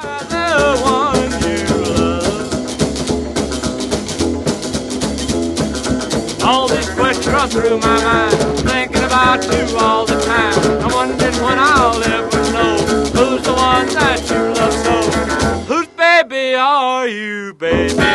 The one you love. All these questions run through my mind, thinking about you all the time. I'm wondering when I'll ever know who's the one that you love so. Whose baby are you, baby?